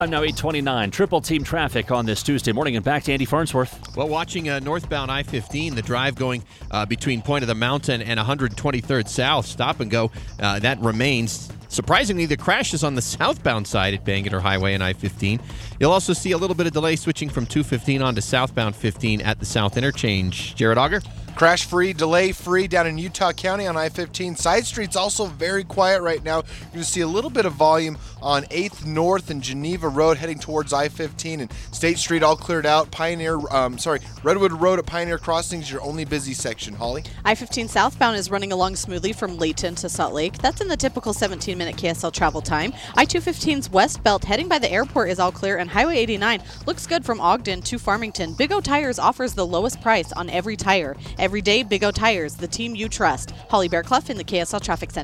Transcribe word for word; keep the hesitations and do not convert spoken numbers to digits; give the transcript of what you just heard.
I'm now eight twenty-nine. Triple team traffic on this Tuesday morning, and back to Andy Farnsworth. Well, watching uh, northbound I fifteen, the drive going uh, between Point of the Mountain and one hundred twenty-third South, stop and go, uh, that remains. Surprisingly, the crash is on the southbound side at Bangerter Highway and I fifteen. You'll also see a little bit of delay switching from two fifteen on to southbound fifteen at the South Interchange. Jared Auger? Crash-free, delay-free down in Utah County on I fifteen. Side streets also very quiet right now. You're going to see a little bit of volume on eighth North and Geneva Road heading towards I fifteen, and State Street all cleared out. Pioneer, um, sorry, Redwood Road at Pioneer Crossing is your only busy section. Holly? I fifteen southbound is running along smoothly from Layton to Salt Lake. That's in the typical seventeen-minute K S L travel time. I two fifteen's west belt heading by the airport is all clear, and Highway eighty-nine looks good from Ogden to Farmington. Big O Tires offers the lowest price on every tire. Every day, Big O Tires, the team you trust. Holly Bearclough in the K S L Traffic Center.